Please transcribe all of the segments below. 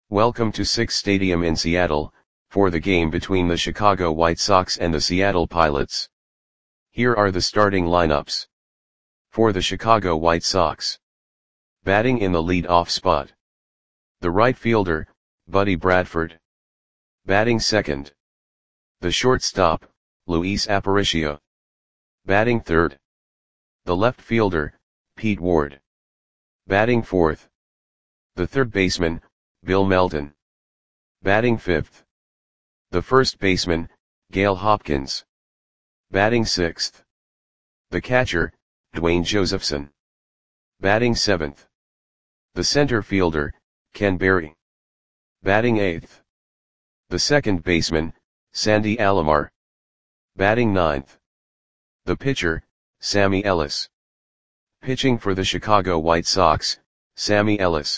Welcome to Sick's Stadium in Seattle, for the game between the Chicago White Sox and the Seattle Pilots. Here are the starting lineups. For the Chicago White Sox. Batting in the lead-off spot. The right fielder, Buddy Bradford. Batting second. The shortstop, Luis Aparicio. Batting third. The left fielder, Pete Ward. Batting fourth. The third baseman, Bill Melton. Batting fifth. The first baseman, Gail Hopkins. Batting sixth. The catcher, Dwayne Josephson. Batting seventh. The center fielder, Ken Berry. Batting eighth. The second baseman, Sandy Alomar. Batting ninth. The pitcher, Sammy Ellis. Pitching for the Chicago White Sox, Sammy Ellis.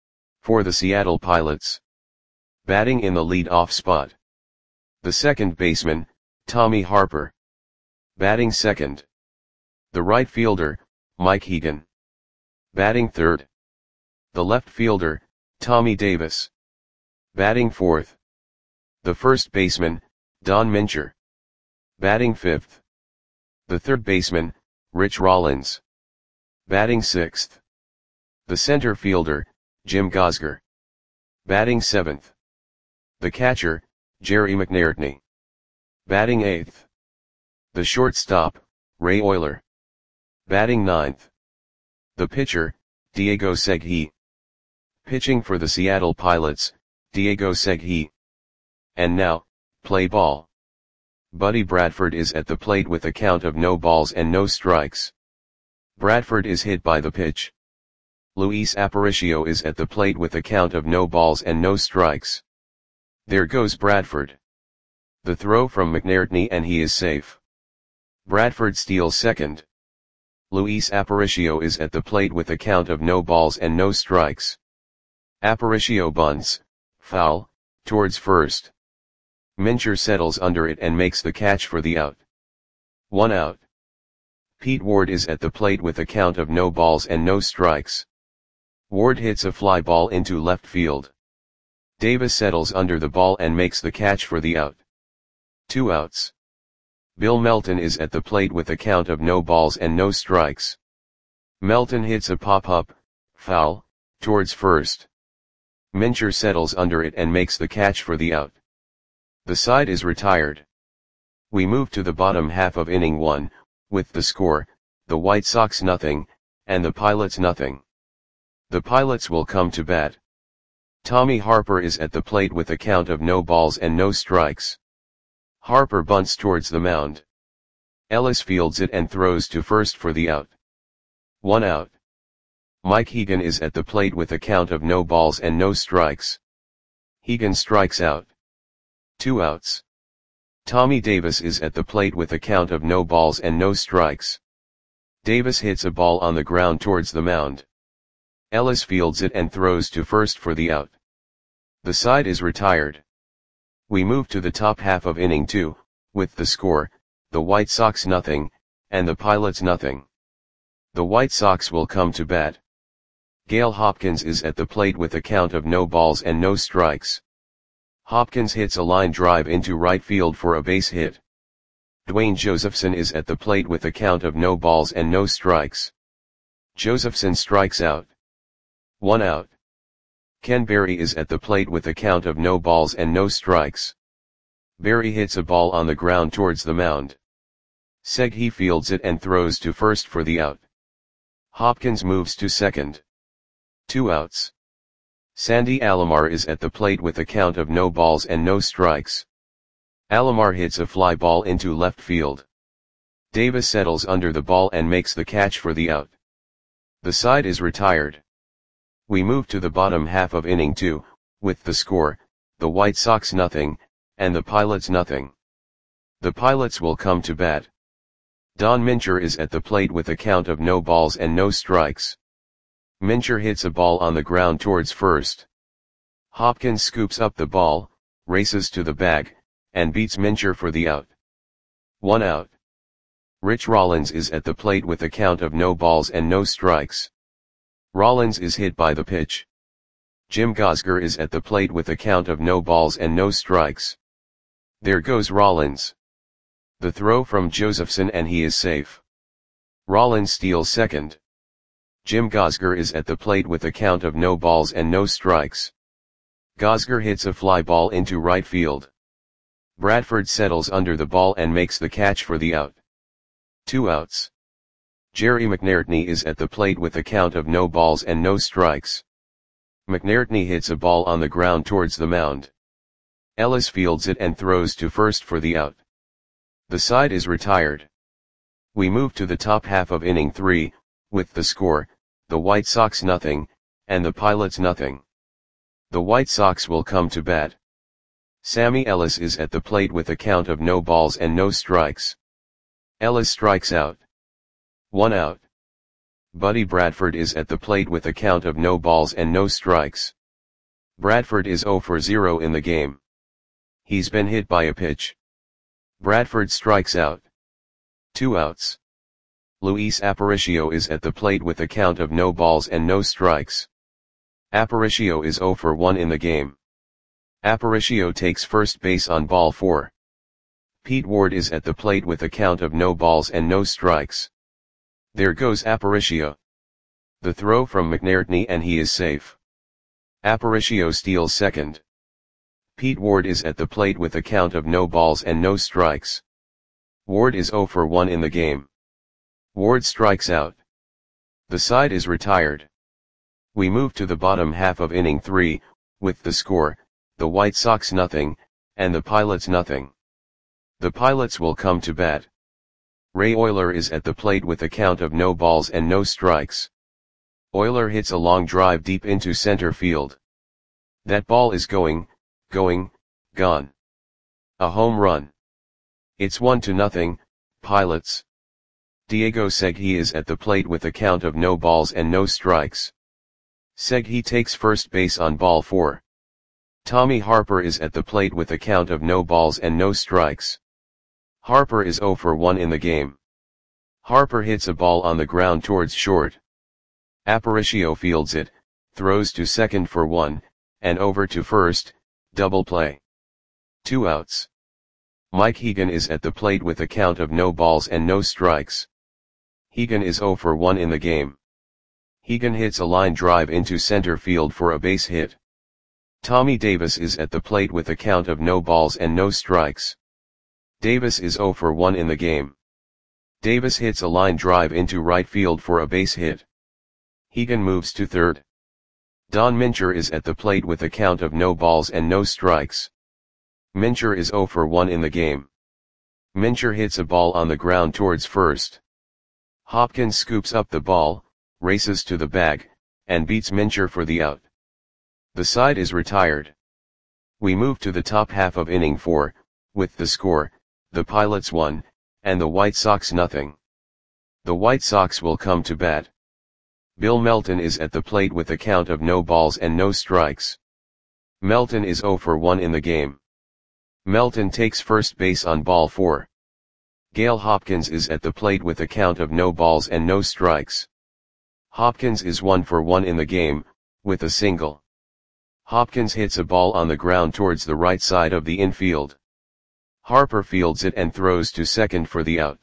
For the Seattle Pilots. Batting in the lead-off spot. The second baseman, Tommy Harper. Batting second. The right fielder, Mike Hegan. Batting third. The left fielder, Tommy Davis. Batting fourth. The first baseman, Don Mincher. Batting fifth. The third baseman, Rich Rollins. Batting sixth. The center fielder, Jim Gosger. Batting seventh. The catcher, Jerry McNairtney. Batting eighth. The shortstop, Ray Oyler. Batting ninth. The pitcher, Diego Segui. Pitching for the Seattle Pilots, Diego Segui. And now, play ball. Buddy Bradford is at the plate with a count of no balls and no strikes. Bradford is hit by the pitch. Luis Aparicio is at the plate with a count of no balls and no strikes. There goes Bradford. The throw from McNairtney and he is safe. Bradford steals second. Luis Aparicio is at the plate with a count of no balls and no strikes. Aparicio bunts, foul, towards first. Mincher settles under it and makes the catch for the out. 1 out. Pete Ward is at the plate with a count of no balls and no strikes. Ward hits a fly ball into left field. Davis settles under the ball and makes the catch for the out. 2 outs. Bill Melton is at the plate with a count of no balls and no strikes. Melton hits a pop-up, foul, towards first. Mincher settles under it and makes the catch for the out. The side is retired. We move to the bottom half of inning 1, with the score, the White Sox nothing, and the Pilots nothing. The Pilots will come to bat. Tommy Harper is at the plate with a count of no balls and no strikes. Harper bunts towards the mound. Ellis fields it and throws to first for the out. 1 out. Mike Hegan is at the plate with a count of no balls and no strikes. Hegan strikes out. 2 outs. Tommy Davis is at the plate with a count of no balls and no strikes. Davis hits a ball on the ground towards the mound. Ellis fields it and throws to first for the out. The side is retired. We move to the top half of inning 2, with the score, the White Sox nothing, and the Pilots nothing. The White Sox will come to bat. Gail Hopkins is at the plate with a count of no balls and no strikes. Hopkins hits a line drive into right field for a base hit. Dwayne Josephson is at the plate with a count of no balls and no strikes. Josephson strikes out. 1 out. Ken Berry is at the plate with a count of no balls and no strikes. Berry hits a ball on the ground towards the mound. Segui fields it and throws to first for the out. Hopkins moves to second. 2 outs. Sandy Alomar is at the plate with a count of no balls and no strikes. Alomar hits a fly ball into left field. Davis settles under the ball and makes the catch for the out. The side is retired. We move to the bottom half of inning 2, with the score, the White Sox nothing, and the Pilots nothing. The Pilots will come to bat. Don Mincher is at the plate with a count of no balls and no strikes. Mincher hits a ball on the ground towards first. Hopkins scoops up the ball, races to the bag, and beats Mincher for the out. 1 out. Rich Rollins is at the plate with a count of no balls and no strikes. Rollins is hit by the pitch. Jim Gosger is at the plate with a count of no balls and no strikes. There goes Rollins. The throw from Josephson and he is safe. Rollins steals second. Jim Gosger is at the plate with a count of no balls and no strikes. Gosger hits a fly ball into right field. Bradford settles under the ball and makes the catch for the out. 2 outs. Jerry McNairtney is at the plate with a count of no balls and no strikes. McNairtney hits a ball on the ground towards the mound. Ellis fields it and throws to first for the out. The side is retired. We move to the top half of inning 3, with the score, the White Sox nothing, and the Pilots nothing. The White Sox will come to bat. Sammy Ellis is at the plate with a count of no balls and no strikes. Ellis strikes out. 1 out. Buddy Bradford is at the plate with a count of no balls and no strikes. Bradford is 0 for 0 in the game. He's been hit by a pitch. Bradford strikes out. 2 outs. Luis Aparicio is at the plate with a count of no balls and no strikes. Aparicio is 0 for 1 in the game. Aparicio takes first base on ball 4. Pete Ward is at the plate with a count of no balls and no strikes. There goes Aparicio. The throw from McNairtney and he is safe. Aparicio steals second. Pete Ward is at the plate with a count of no balls and no strikes. Ward is 0 for 1 in the game. Ward strikes out. The side is retired. We move to the bottom half of inning 3, with the score, the White Sox nothing, and the Pilots nothing. The Pilots will come to bat. Ray Oyler is at the plate with a count of no balls and no strikes. Oyler hits a long drive deep into center field. That ball is gone. A home run. It's 1-0, Pilots. Diego Segui is at the plate with a count of no balls and no strikes. Segui takes first base on ball 4. Tommy Harper is at the plate with a count of no balls and no strikes. Harper is 0 for 1 in the game. Harper hits a ball on the ground towards short. Aparicio fields it, throws to second for 1, and over to first, double play. 2 outs. Mike Hegan is at the plate with a count of no balls and no strikes. Hegan is 0 for 1 in the game. Hegan hits a line drive into center field for a base hit. Tommy Davis is at the plate with a count of no balls and no strikes. Davis is 0 for 1 in the game. Davis hits a line drive into right field for a base hit. Hegan moves to third. Don Mincher is at the plate with a count of no balls and no strikes. Mincher is 0 for 1 in the game. Mincher hits a ball on the ground towards first. Hopkins scoops up the ball, races to the bag, and beats Mincher for the out. The side is retired. We move to the top half of inning 4, with the score, the Pilots 1, and the White Sox nothing. The White Sox will come to bat. Bill Melton is at the plate with a count of no balls and no strikes. Melton is 0 for 1 in the game. Melton takes first base on ball 4. Gale Hopkins is at the plate with a count of no balls and no strikes. Hopkins is 1 for 1 in the game, with a single. Hopkins hits a ball on the ground towards the right side of the infield. Harper fields it and throws to second for the out.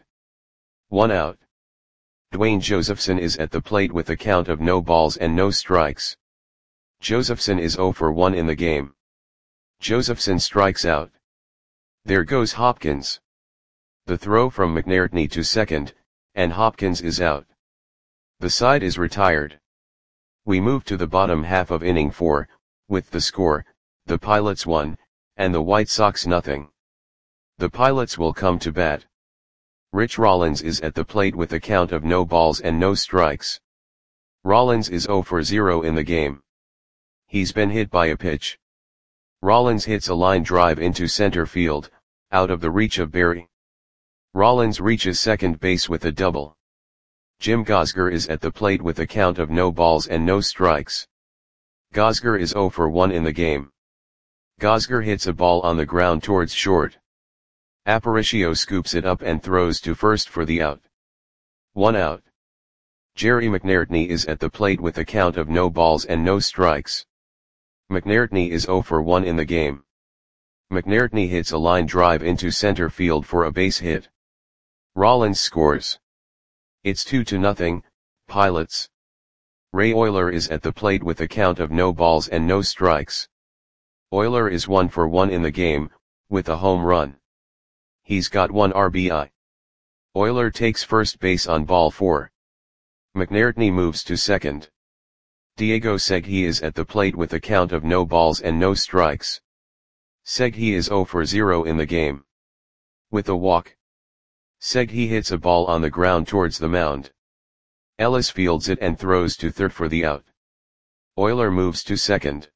1 out. Dwayne Josephson is at the plate with a count of no balls and no strikes. Josephson is 0 for 1 in the game. Josephson strikes out. There goes Hopkins. The throw from McNairtney to second, and Hopkins is out. The side is retired. We move to the bottom half of inning 4, with the score, the Pilots 1, and the White Sox nothing. The Pilots will come to bat. Rich Rollins is at the plate with a count of no balls and no strikes. Rollins is 0 for 0 in the game. He's been hit by a pitch. Rollins hits a line drive into center field, out of the reach of Berry. Rollins reaches second base with a double. Jim Gosger is at the plate with a count of no balls and no strikes. Gosger is 0 for 1 in the game. Gosger hits a ball on the ground towards short. Aparicio scoops it up and throws to first for the out. 1 out. Jerry McNairtney is at the plate with a count of no balls and no strikes. McNairtney is 0 for 1 in the game. McNairtney hits a line drive into center field for a base hit. Rollins scores. It's 2-0, Pilots. Ray Oyler is at the plate with a count of no balls and no strikes. Oyler is 1 for 1 in the game, with a home run. He's got 1 RBI. Oyler takes first base on ball 4. McNairtney moves to second. Diego Segui is at the plate with a count of no balls and no strikes. Segui is 0 for 0 in the game. With a walk. Segui hits a ball on the ground towards the mound. Ellis fields it and throws to third for the out. Oyler moves to second.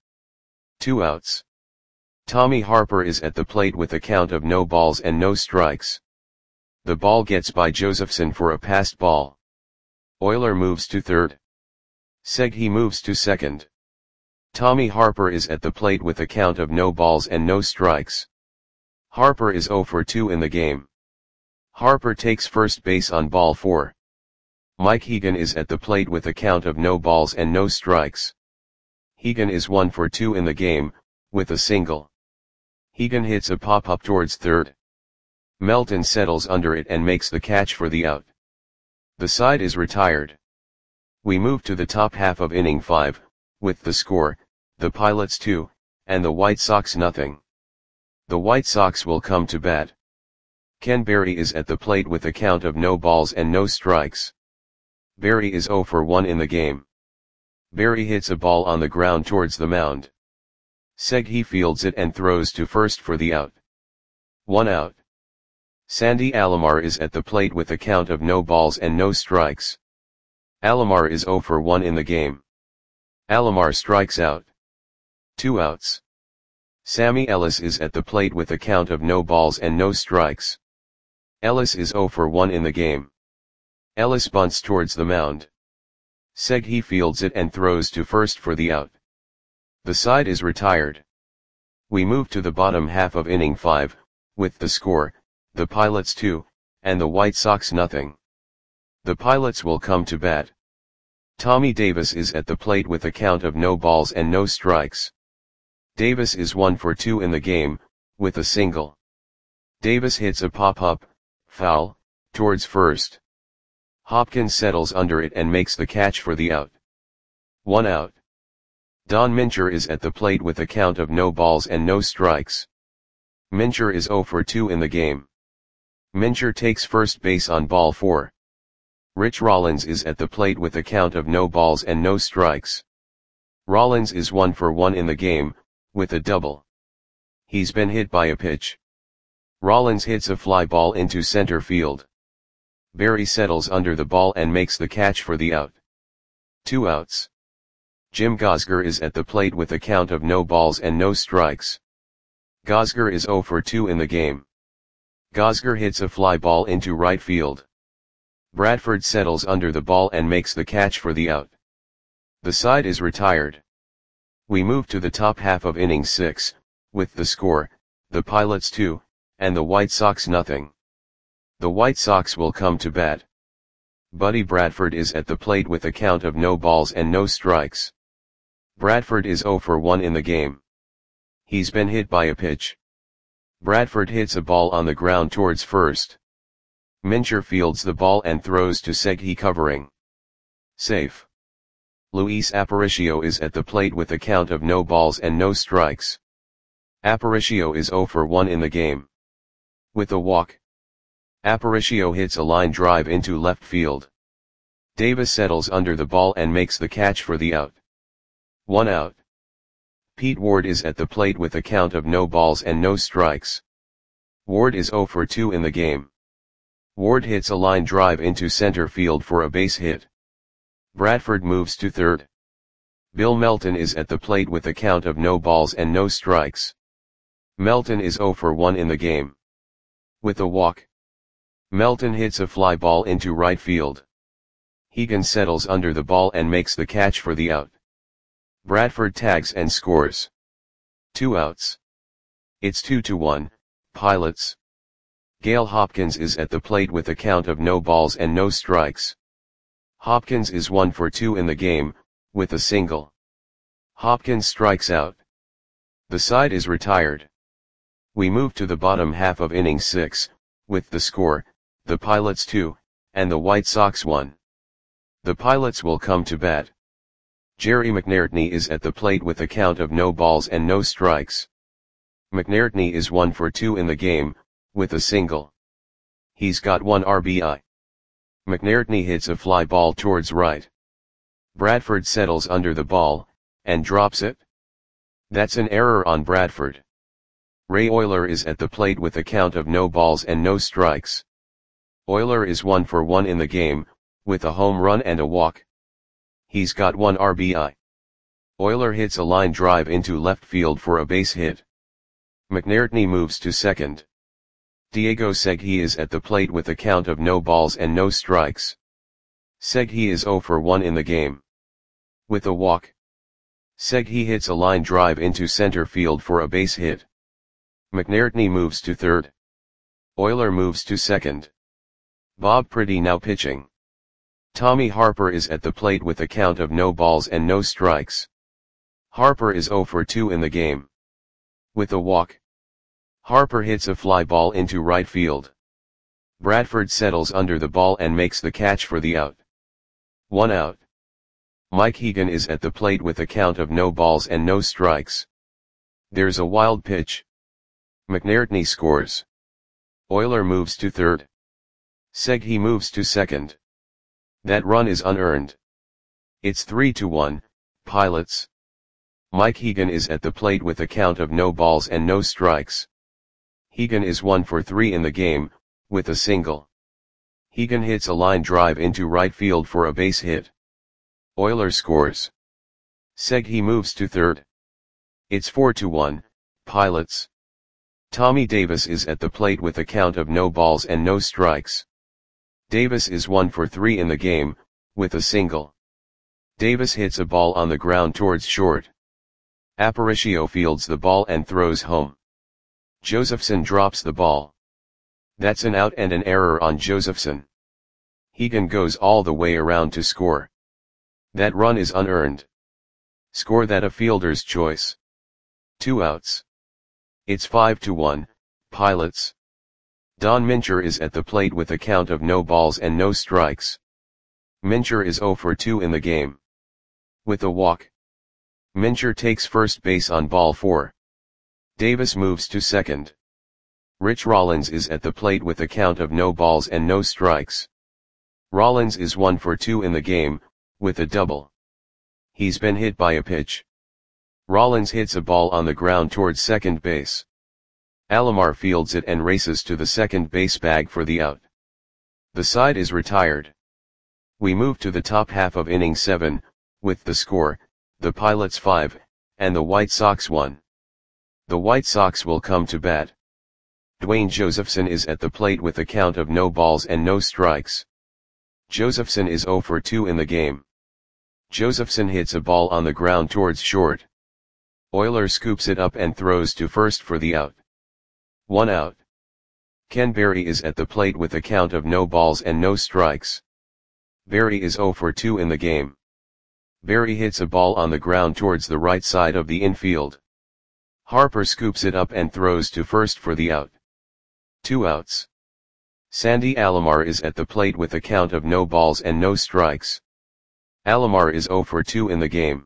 2 outs. Tommy Harper is at the plate with a count of no balls and no strikes. The ball gets by Josephson for a passed ball. Oyler moves to third. Segui moves to second. Tommy Harper is at the plate with a count of no balls and no strikes. Harper is 0 for 2 in the game. Harper takes first base on ball 4. Mike Hegan is at the plate with a count of no balls and no strikes. Hegan is 1 for 2 in the game, with a single. Hegan hits a pop-up towards third. Melton settles under it and makes the catch for the out. The side is retired. We move to the top half of inning 5, with the score, the Pilots 2, and the White Sox nothing. The White Sox will come to bat. Ken Berry is at the plate with a count of no balls and no strikes. Berry is 0 for 1 in the game. Berry hits a ball on the ground towards the mound. Segui fields it and throws to first for the out. 1 out. Sandy Alomar is at the plate with a count of no balls and no strikes. Alomar is 0 for 1 in the game. Alomar strikes out. 2 outs. Sammy Ellis is at the plate with a count of no balls and no strikes. Ellis is 0 for 1 in the game. Ellis bunts towards the mound. Segui fields it and throws to first for the out. The side is retired. We move to the bottom half of inning 5, with the score, the Pilots 2, and the White Sox nothing. The Pilots will come to bat. Tommy Davis is at the plate with a count of no balls and no strikes. Davis is 1 for 2 in the game, with a single. Davis hits a pop-up, foul, towards first. Hopkins settles under it and makes the catch for the out. 1 out. Don Mincher is at the plate with a count of no balls and no strikes. Mincher is 0 for 2 in the game. Mincher takes first base on ball 4. Rich Rollins is at the plate with a count of no balls and no strikes. Rollins is 1 for 1 in the game, with a double. He's been hit by a pitch. Rollins hits a fly ball into center field. Berry settles under the ball and makes the catch for the out. 2 outs. Jim Gosger is at the plate with a count of no balls and no strikes. Gosger is 0 for 2 in the game. Gosger hits a fly ball into right field. Bradford settles under the ball and makes the catch for the out. The side is retired. We move to the top half of inning 6, with the score, the Pilots 2, and the White Sox nothing. The White Sox will come to bat. Buddy Bradford is at the plate with a count of no balls and no strikes. Bradford is 0 for 1 in the game. He's been hit by a pitch. Bradford hits a ball on the ground towards first. Mincher fields the ball and throws to Segui covering. Safe. Luis Aparicio is at the plate with a count of no balls and no strikes. Aparicio is 0 for 1 in the game. With a walk. Aparicio hits a line drive into left field. Davis settles under the ball and makes the catch for the out. 1 out. Pete Ward is at the plate with a count of no balls and no strikes. Ward is 0 for 2 in the game. Ward hits a line drive into center field for a base hit. Bradford moves to third. Bill Melton is at the plate with a count of no balls and no strikes. Melton is 0 for 1 in the game. With a walk. Melton hits a fly ball into right field. Hegan settles under the ball and makes the catch for the out. Bradford tags and scores. 2 outs. It's 2-1, Pilots. Gale Hopkins is at the plate with a count of no balls and no strikes. Hopkins is 1 for 2 in the game, with a single. Hopkins strikes out. The side is retired. We move to the bottom half of inning 6, with the score, the Pilots 2, and the White Sox 1. The Pilots will come to bat. Jerry McNairtney is at the plate with a count of no balls and no strikes. McNairtney is 1 for 2 in the game, with a single. He's got 1 RBI. McNairtney hits a fly ball towards right. Bradford settles under the ball, and drops it. That's an error on Bradford. Ray Oyler is at the plate with a count of no balls and no strikes. Oyler is 1 for 1 in the game, with a home run and a walk. He's got 1 RBI. Oyler hits a line drive into left field for a base hit. McNairtney moves to second. Diego Segui is at the plate with a count of no balls and no strikes. Segui is 0 for 1 in the game. With a walk. Segui hits a line drive into center field for a base hit. McNairtney moves to third. Oyler moves to second. Bob Priddy now pitching. Tommy Harper is at the plate with a count of no balls and no strikes. Harper is 0 for 2 in the game. With a walk. Harper hits a fly ball into right field. Bradford settles under the ball and makes the catch for the out. 1 out. Mike Hegan is at the plate with a count of no balls and no strikes. There's a wild pitch. McNairtney scores. Oyler moves to third. Segui moves to second. That run is unearned. It's 3-1, Pilots. Mike Hegan is at the plate with a count of no balls and no strikes. Hegan is 1 for 3 in the game, with a single. Hegan hits a line drive into right field for a base hit. Oyler scores. Segui moves to third. It's 4-1, Pilots. Tommy Davis is at the plate with a count of no balls and no strikes. Davis is 1 for 3 in the game, with a single. Davis hits a ball on the ground towards short. Aparicio fields the ball and throws home. Josephson drops the ball. That's an out and an error on Josephson. Hegan goes all the way around to score. That run is unearned. Score that a fielder's choice. 2 outs. It's 5-1, Pilots. Don Mincher is at the plate with a count of no balls and no strikes. Mincher is 0 for 2 in the game. With a walk. Mincher takes first base on ball 4. Davis moves to second. Rich Rollins is at the plate with a count of no balls and no strikes. Rollins is 1 for 2 in the game, with a double. He's been hit by a pitch. Rollins hits a ball on the ground towards second base. Alomar fields it and races to the second base bag for the out. The side is retired. We move to the top half of inning 7, with the score, the Pilots 5, and the White Sox 1. The White Sox will come to bat. Dwayne Josephson is at the plate with a count of no balls and no strikes. Josephson is 0 for 2 in the game. Josephson hits a ball on the ground towards short. Oyler scoops it up and throws to first for the out. 1 out. Ken Berry is at the plate with a count of no balls and no strikes. Berry is 0 for 2 in the game. Berry hits a ball on the ground towards the right side of the infield. Harper scoops it up and throws to first for the out. 2 outs. Sandy Alomar is at the plate with a count of no balls and no strikes. Alomar is 0 for 2 in the game.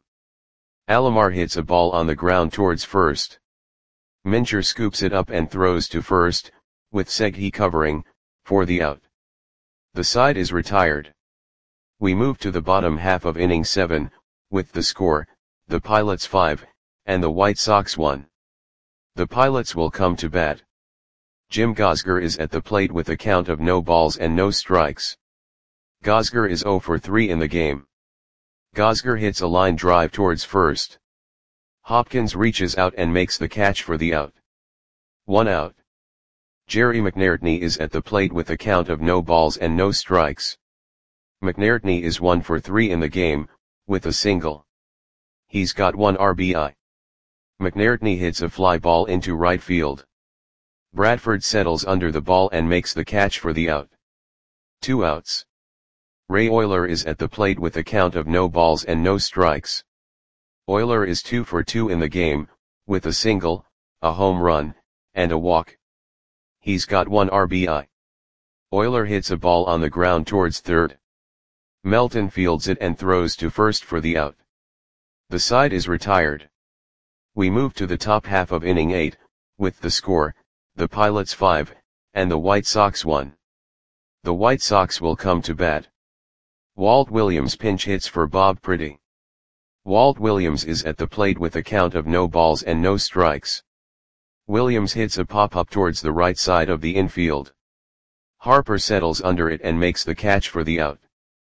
Alomar hits a ball on the ground towards first. Mincher scoops it up and throws to first, with Segui covering, for the out. The side is retired. We move to the bottom half of inning 7, with the score, the Pilots 5, and the White Sox 1. The Pilots will come to bat. Jim Gosger is at the plate with a count of no balls and no strikes. Gosger is 0 for 3 in the game. Gosger hits a line drive towards first. Hopkins reaches out and makes the catch for the out. 1 out. Jerry McNairtney is at the plate with a count of no balls and no strikes. McNairtney is 1 for 3 in the game, with a single. He's got 1 RBI. McNairtney hits a fly ball into right field. Bradford settles under the ball and makes the catch for the out. 2 outs. Ray Oyler is at the plate with a count of no balls and no strikes. Oyler is 2 for 2 in the game, with a single, a home run, and a walk. He's got 1 RBI. Oyler hits a ball on the ground towards third. Melton fields it and throws to first for the out. The side is retired. We move to the top half of inning 8, with the score, the Pilots 5, and the White Sox 1. The White Sox will come to bat. Walt Williams pinch hits for Bob Pretty. Walt Williams is at the plate with a count of no balls and no strikes. Williams hits a pop-up towards the right side of the infield. Harper settles under it and makes the catch for the out.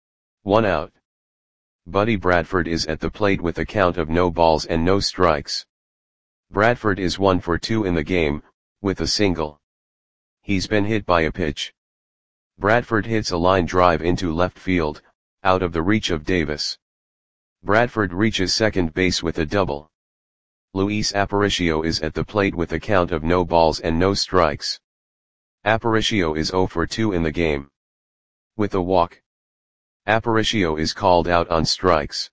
1 out. Buddy Bradford is at the plate with a count of no balls and no strikes. Bradford is 1 for 2 in the game, with a single. He's been hit by a pitch. Bradford hits a line drive into left field, out of the reach of Davis. Bradford reaches second base with a double. Luis Aparicio is at the plate with a count of no balls and no strikes. Aparicio is 0 for 2 in the game. With a walk. Aparicio is called out on strikes.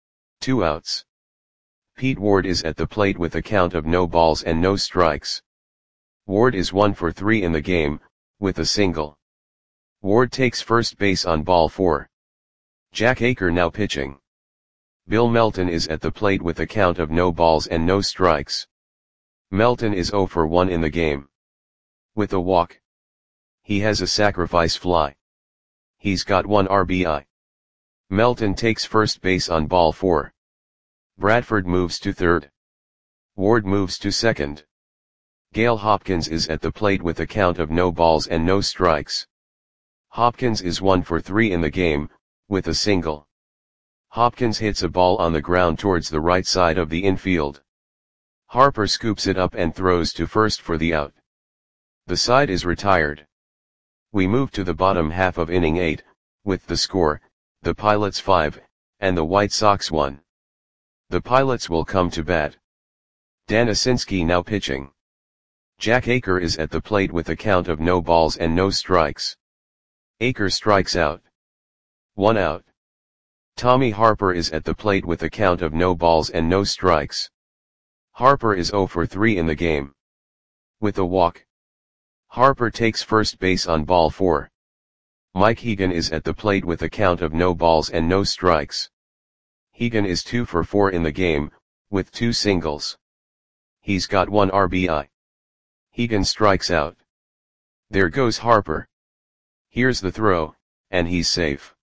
2 outs. Pete Ward is at the plate with a count of no balls and no strikes. Ward is 1 for 3 in the game, with a single. Ward takes first base on ball 4. Jack Aker now pitching. Bill Melton is at the plate with a count of no balls and no strikes. Melton is 0 for 1 in the game. With a walk. He has a sacrifice fly. He's got 1 RBI. Melton takes first base on ball 4. Bradford moves to third. Ward moves to second. Gale Hopkins is at the plate with a count of no balls and no strikes. Hopkins is 1 for 3 in the game, with a single. Hopkins hits a ball on the ground towards the right side of the infield. Harper scoops it up and throws to first for the out. The side is retired. We move to the bottom half of inning 8, with the score, the Pilots 5, and the White Sox 1. The Pilots will come to bat. Dan Asinski now pitching. Jack Aker is at the plate with a count of no balls and no strikes. Aker strikes out. 1 out. Tommy Harper is at the plate with a count of no balls and no strikes. Harper is 0 for 3 in the game. With a walk. Harper takes first base on ball 4. Mike Hegan is at the plate with a count of no balls and no strikes. Hegan is 2 for 4 in the game, with 2 singles. He's got 1 RBI. Hegan strikes out. There goes Harper. Here's the throw, and he's safe.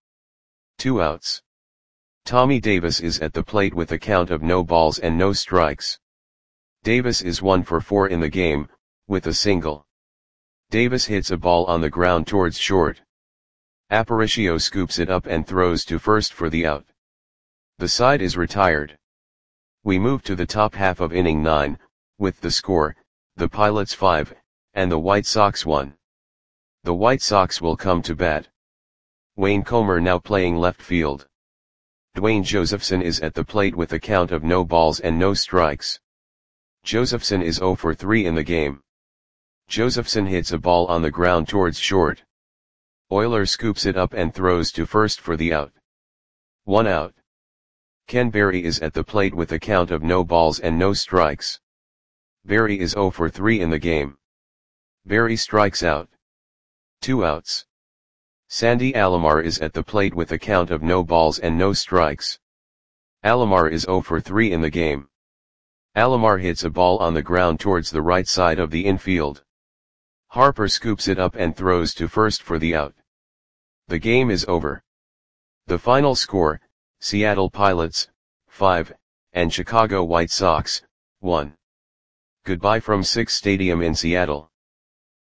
2 outs. Tommy Davis is at the plate with a count of no balls and no strikes. Davis is 1 for 4 in the game, with a single. Davis hits a ball on the ground towards short. Aparicio scoops it up and throws to first for the out. The side is retired. We move to the top half of inning 9, with the score, the Pilots 5, and the White Sox 1. The White Sox will come to bat. Wayne Comer now playing left field. Dwayne Josephson is at the plate with a count of no balls and no strikes. Josephson is 0 for 3 in the game. Josephson hits a ball on the ground towards short. Oyler scoops it up and throws to first for the out. 1 out. Ken Berry is at the plate with a count of no balls and no strikes. Berry is 0 for 3 in the game. Berry strikes out. 2 outs. Sandy Alomar is at the plate with a count of no balls and no strikes. Alomar is 0 for 3 in the game. Alomar hits a ball on the ground towards the right side of the infield. Harper scoops it up and throws to first for the out. The game is over. The final score, Seattle Pilots, 5, and Chicago White Sox, 1. Goodbye from Sick's Stadium in Seattle.